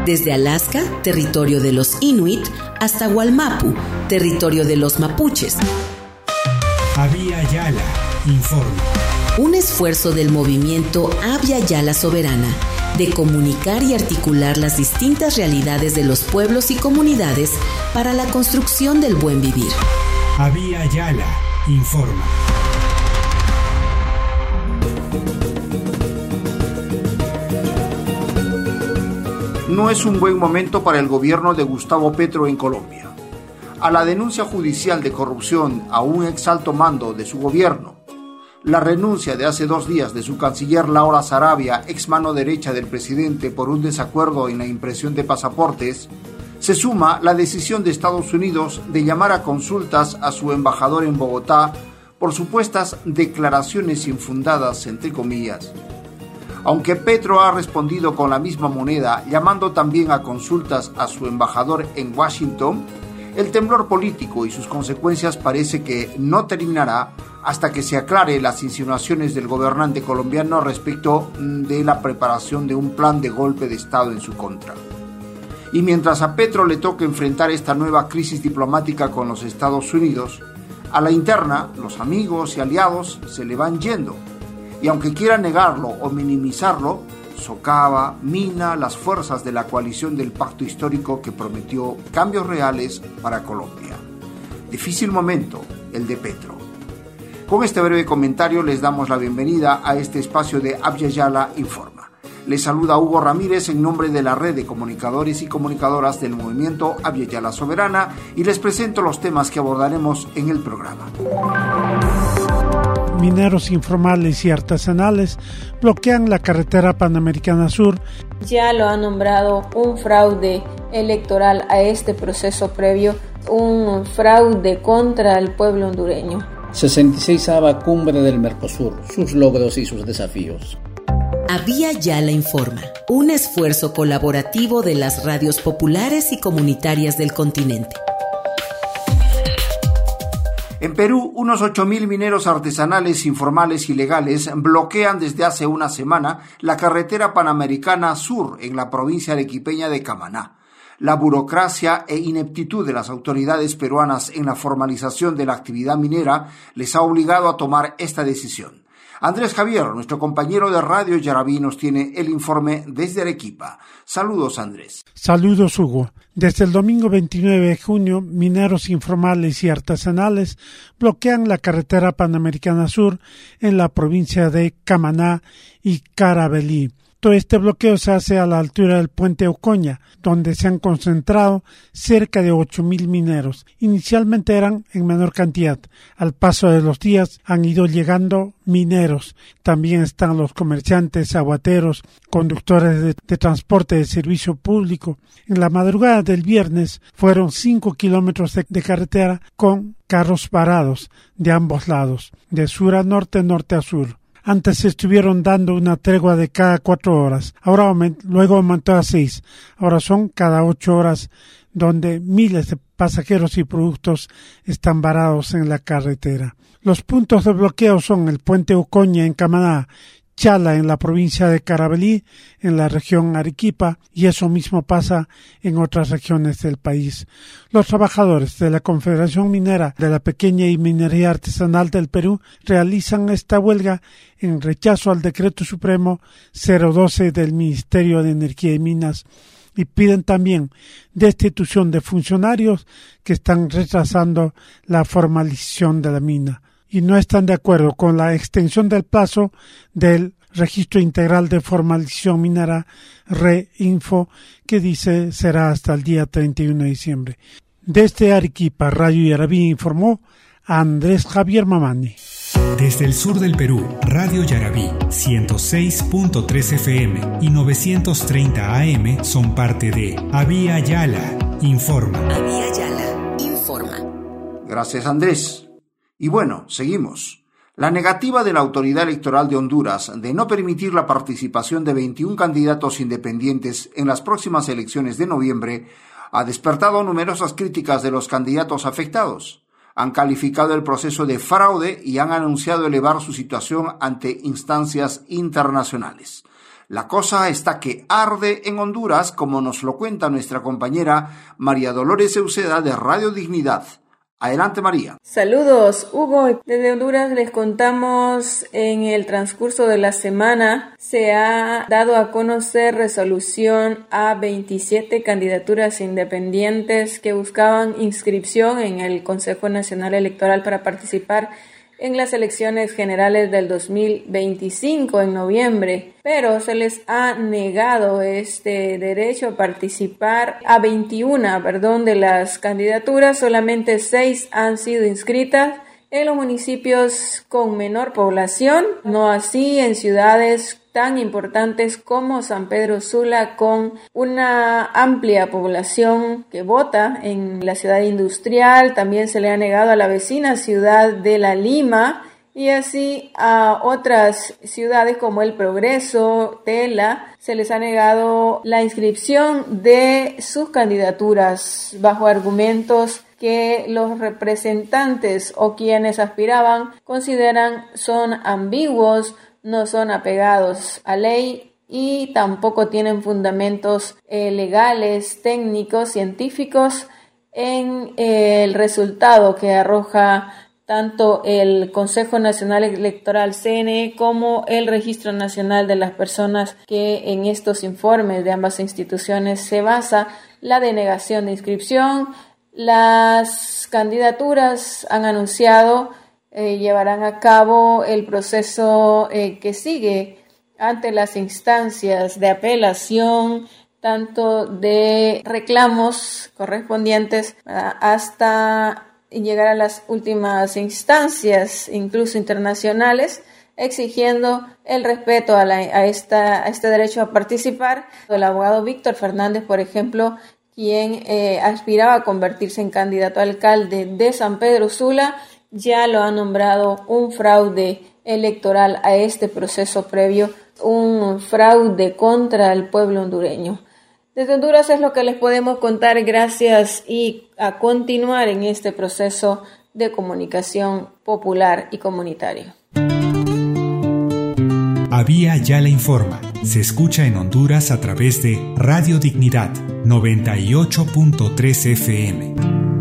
desde Alaska, territorio de los Inuit, hasta Wallmapu, territorio de los mapuches. Abya Yala informa. Un esfuerzo del movimiento Abya Yala Soberana de comunicar y articular las distintas realidades de los pueblos y comunidades para la construcción del buen vivir. Abya Yala informa. No es un buen momento para el gobierno de Gustavo Petro en Colombia. A la denuncia judicial de corrupción a un ex alto mando de su gobierno, la renuncia de hace 2 días de su canciller Laura Sarabia, ex mano derecha del presidente por un desacuerdo en la impresión de pasaportes, se suma la decisión de Estados Unidos de llamar a consultas a su embajador en Bogotá por supuestas declaraciones infundadas, entre comillas. Aunque Petro ha respondido con la misma moneda, llamando también a consultas a su embajador en Washington, el temblor político y sus consecuencias parece que no terminará hasta que se aclare las insinuaciones del gobernante colombiano respecto de la preparación de un plan de golpe de Estado en su contra. Y mientras a Petro le toca enfrentar esta nueva crisis diplomática con los Estados Unidos, a la interna los amigos y aliados se le van yendo. Y aunque quiera negarlo o minimizarlo, socava, mina las fuerzas de la coalición del pacto histórico que prometió cambios reales para Colombia. Difícil momento el de Petro. Con este breve comentario les damos la bienvenida a este espacio de Abya Yala Informa. Les saluda Hugo Ramírez en nombre de la red de comunicadores y comunicadoras del movimiento Abya Yala Soberana y les presento los temas que abordaremos en el programa. Mineros informales y artesanales bloquean la carretera Panamericana Sur. Ya lo ha nombrado un fraude electoral a este proceso previo, un fraude contra el pueblo hondureño. 66ª Cumbre del Mercosur, sus logros y sus desafíos. Abya Yala Informa, un esfuerzo colaborativo de las radios populares y comunitarias del continente. En Perú, unos 8.000 mineros artesanales, informales y legales bloquean desde hace una semana la carretera Panamericana Sur en la provincia arequipeña de Camaná. La burocracia e ineptitud de las autoridades peruanas en la formalización de la actividad minera les ha obligado a tomar esta decisión. Andrés Javier, nuestro compañero de Radio Yarabí, nos tiene el informe desde Arequipa. Saludos, Andrés. Saludos, Hugo. Desde el domingo 29 de junio, mineros informales y artesanales bloquean la carretera Panamericana Sur en la provincia de Camaná y Carabalí. Todo este bloqueo se hace a la altura del puente Ocoña, donde se han concentrado cerca de 8.000 mineros. Inicialmente eran en menor cantidad. Al paso de los días han ido llegando mineros. También están los comerciantes, aguateros, conductores de transporte de servicio público. En la madrugada del viernes fueron 5 kilómetros de carretera con carros parados de ambos lados, de sur a norte, norte a sur. Antes estuvieron dando una tregua de cada 4 horas. Luego aumentó a 6. Ahora son cada 8 horas donde miles de pasajeros y productos están varados en la carretera. Los puntos de bloqueo son el puente Ocoña en Camaná, Chala en la provincia de Carabalí, en la región Arequipa, y eso mismo pasa en otras regiones del país. Los trabajadores de la Confederación Minera de la Pequeña y Minería Artesanal del Perú realizan esta huelga en rechazo al Decreto Supremo 012 del Ministerio de Energía y Minas y piden también destitución de funcionarios que están retrasando la formalización de la mina. Y no están de acuerdo con la extensión del plazo del Registro Integral de Formalización Minera, REINFO, que dice será hasta el día 31 de diciembre. Desde Arequipa, Radio Yarabí informó Andrés Javier Mamani. Desde el sur del Perú, Radio Yarabí 106.3 FM y 930 AM son parte de Abya Yala Informa. Abya Yala Informa. Gracias, Andrés. Y bueno, seguimos. La negativa de la Autoridad Electoral de Honduras de no permitir la participación de 21 candidatos independientes en las próximas elecciones de noviembre ha despertado numerosas críticas de los candidatos afectados. Han calificado el proceso de fraude y han anunciado elevar su situación ante instancias internacionales. La cosa está que arde en Honduras, como nos lo cuenta nuestra compañera María Dolores Euseda de Radio Dignidad. Adelante, María. Saludos, Hugo. Desde Honduras les contamos en el transcurso de la semana se ha dado a conocer resolución a 27 candidaturas independientes que buscaban inscripción en el Consejo Nacional Electoral para participar en las elecciones generales del 2025 en noviembre, pero se les ha negado este derecho a participar a 21 de las candidaturas. Solamente 6 han sido inscritas en los municipios con menor población, no así en ciudades tan importantes como San Pedro Sula, con una amplia población que vota en la ciudad industrial. También se le ha negado a la vecina ciudad de La Lima y así a otras ciudades como El Progreso, Tela, se les ha negado la inscripción de sus candidaturas bajo argumentos que los representantes o quienes aspiraban consideran son ambiguos, no son apegados a ley y tampoco tienen fundamentos legales, técnicos, científicos en el resultado que arroja tanto el Consejo Nacional Electoral CNE como el Registro Nacional de las Personas, que en estos informes de ambas instituciones se basa la denegación de inscripción. Las candidaturas han anunciado llevarán a cabo el proceso que sigue ante las instancias de apelación, tanto de reclamos correspondientes hasta llegar a las últimas instancias, incluso internacionales, exigiendo el respeto a este derecho a participar. El abogado Víctor Fernández, por ejemplo, quien aspiraba a convertirse en candidato a alcalde de San Pedro Sula, ya lo ha nombrado un fraude electoral a este proceso previo, un fraude contra el pueblo hondureño. Desde Honduras es lo que les podemos contar. Gracias y a continuar en este proceso de comunicación popular y comunitario. Avía Yala Informa. Se escucha en Honduras a través de Radio Dignidad 98.3 FM.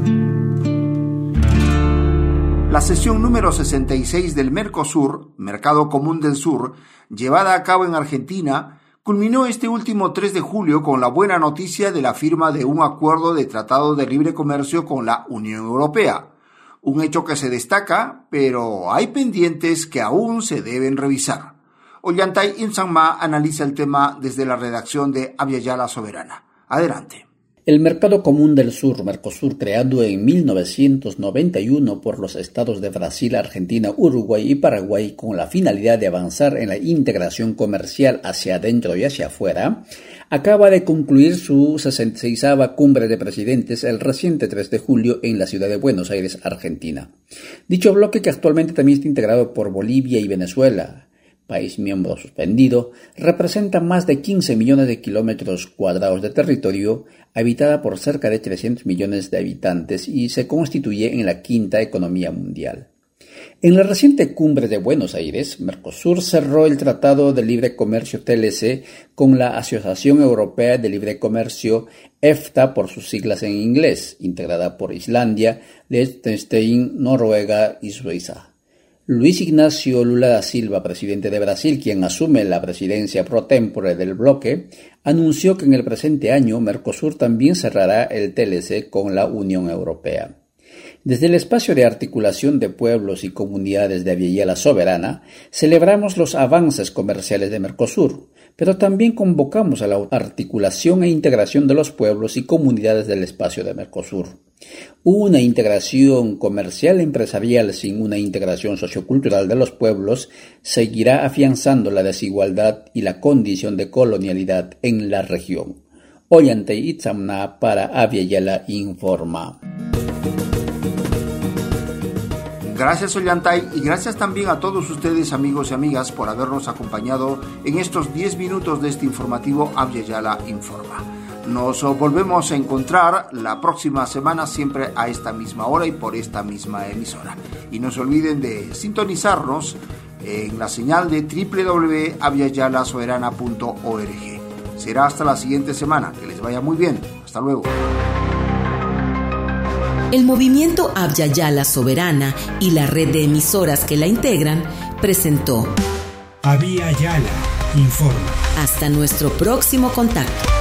La sesión número 66 del Mercosur, Mercado Común del Sur, llevada a cabo en Argentina, culminó este último 3 de julio con la buena noticia de la firma de un acuerdo de tratado de libre comercio con la Unión Europea. Un hecho que se destaca, pero hay pendientes que aún se deben revisar. Ollantay Insanma analiza el tema desde la redacción de Avia Yala Soberana. Adelante. El Mercado Común del Sur, Mercosur, creado en 1991 por los estados de Brasil, Argentina, Uruguay y Paraguay con la finalidad de avanzar en la integración comercial hacia adentro y hacia afuera, acaba de concluir su 66ª cumbre de presidentes el reciente 3 de julio en la ciudad de Buenos Aires, Argentina. Dicho bloque, que actualmente también está integrado por Bolivia y Venezuela, país miembro suspendido, representa más de 15 millones de kilómetros cuadrados de territorio, habitada por cerca de 300 millones de habitantes y se constituye en la quinta economía mundial. En la reciente cumbre de Buenos Aires, Mercosur cerró el Tratado de Libre Comercio TLC con la Asociación Europea de Libre Comercio, EFTA por sus siglas en inglés, integrada por Islandia, Liechtenstein, Noruega y Suiza. Luis Ignacio Lula da Silva, presidente de Brasil, quien asume la presidencia pro tempore del bloque, anunció que en el presente año Mercosur también cerrará el TLC con la Unión Europea. Desde el espacio de articulación de pueblos y comunidades de Avia Yala Soberana, celebramos los avances comerciales de Mercosur, pero también convocamos a la articulación e integración de los pueblos y comunidades del espacio de Mercosur. Una integración comercial empresarial sin una integración sociocultural de los pueblos seguirá afianzando la desigualdad y la condición de colonialidad en la región. Ollantay Itzamna para Avia Yala Informa. Gracias, Ollantay, y gracias también a todos ustedes, amigos y amigas, por habernos acompañado en estos 10 minutos de este informativo Avia Yala Informa. Nos volvemos a encontrar la próxima semana, siempre a esta misma hora y por esta misma emisora. Y no se olviden de sintonizarnos en la señal de www.aviayalasoberana.org. Será hasta la siguiente semana. Que les vaya muy bien. Hasta luego. El movimiento Abya Yala Soberana y la red de emisoras que la integran presentó Abya Yala informa. Hasta nuestro próximo contacto.